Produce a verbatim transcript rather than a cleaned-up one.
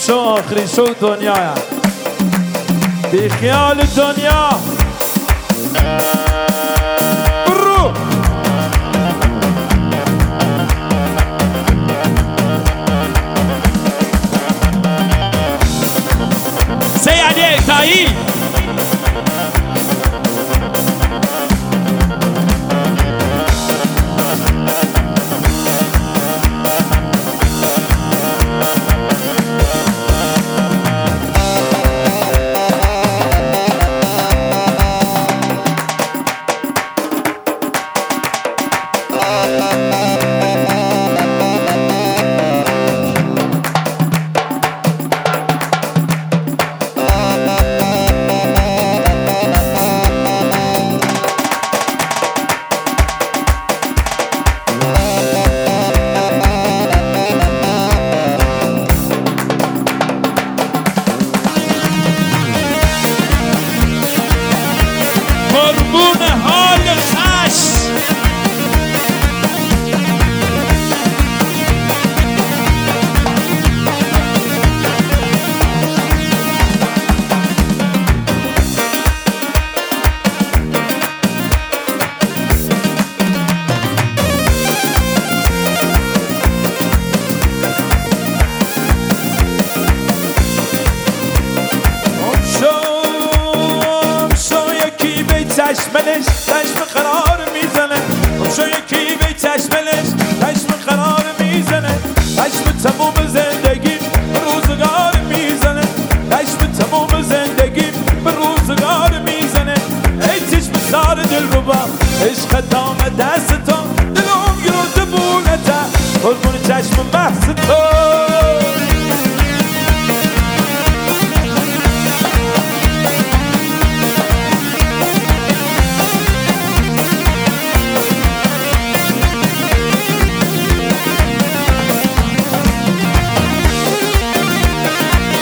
شو آخرین شو دنیا بی خیال دنیا برو سیادی اکتایی چشملش چشم قرار میزنه شو یکی به چشملش چشم قرار میزنه چشم تموم زندگی به روزگار میزنه چشم تموم زندگی به روزگار میزنه ای چشم سار دل رو با عشق دام دست تو دلم گرفته بولته قربون چشم محض تو